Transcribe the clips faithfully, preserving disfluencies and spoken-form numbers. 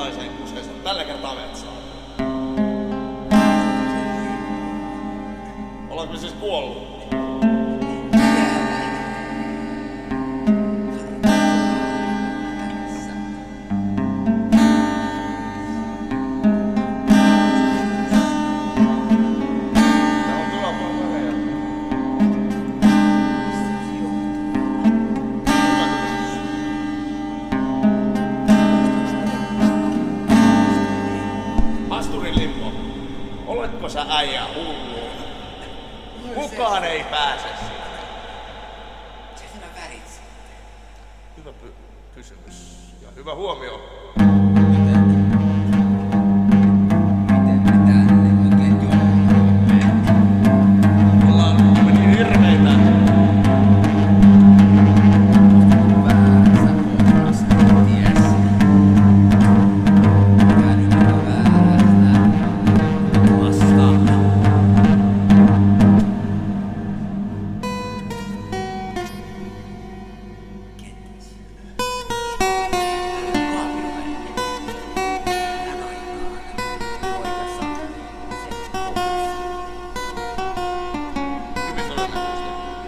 minkälaiseen kuseeseen tällä kertaa metsään? Oletko siis kuollut? Oletko sä äijä hullu? Kukaan ei pääse siitä. Se tämä värit sitten. Hyvä py- kysymys ja hyvä huomio. Miten? Miten me tänne oikein joudumme? Ollaan niin hirveitä. Väärässä kohdassa, ties. Mikä nyt on väärästä? Vastaan. Kenties. Kaapilainen. Tämän aikaan poika saa sen koulussa. Hyvin todennäköisesti.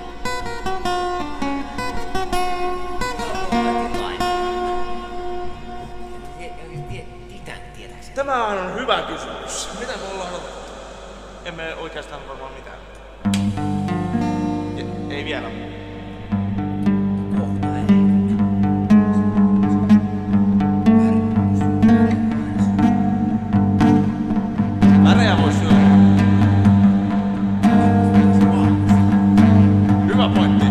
Tämä on hyvä kysymys. Mitä me ollaan otettu? Emme oikeastaan varmaan mitään. E- ei vielä. Värejä voi syödä. Hyvä pointti.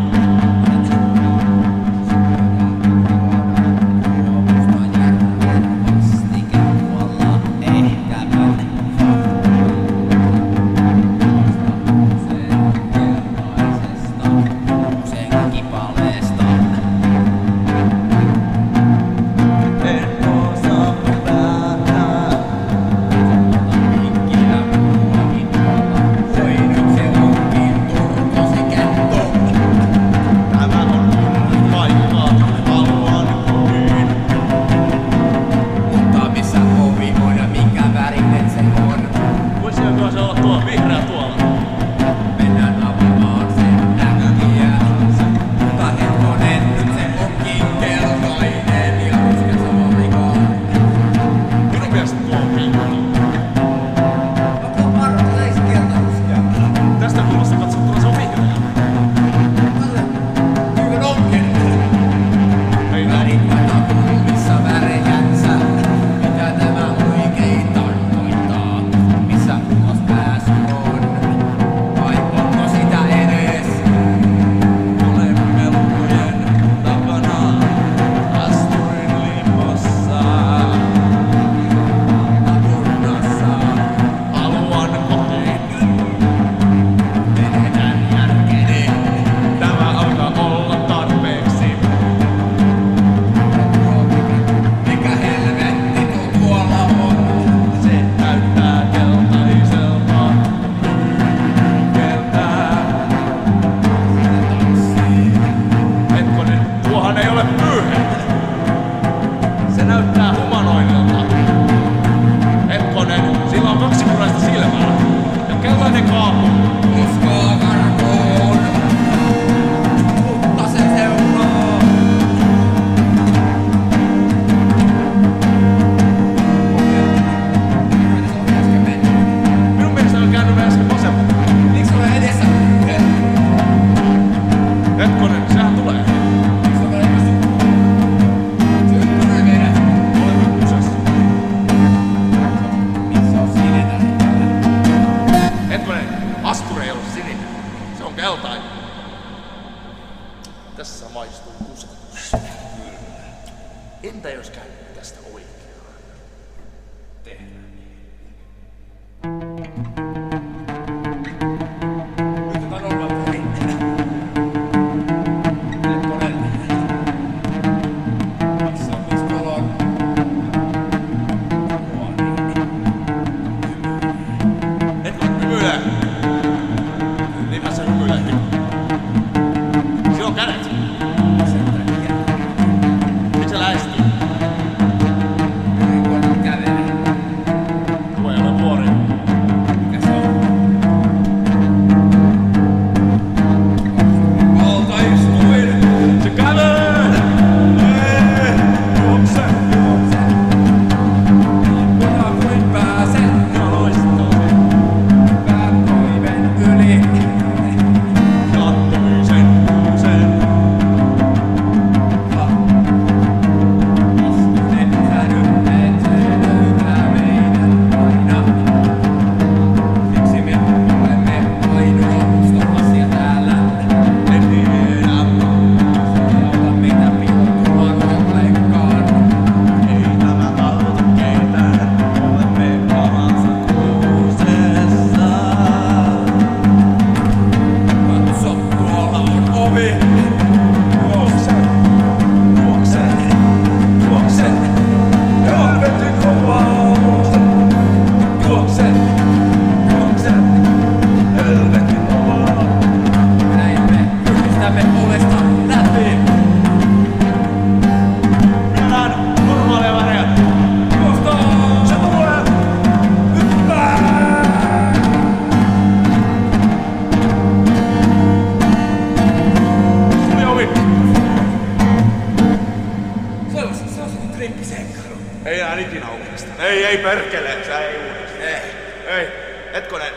Ei enää ikinä uudestaan. Ei, ei perkele, sä ei uudestaan. Ei. Ei, hetkonen.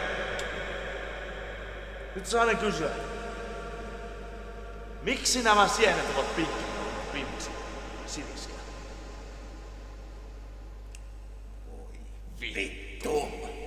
Nyt saanen kysyä. Miksi nämä sienet ovat pinkkiä viimeksi siniskä? Vittu!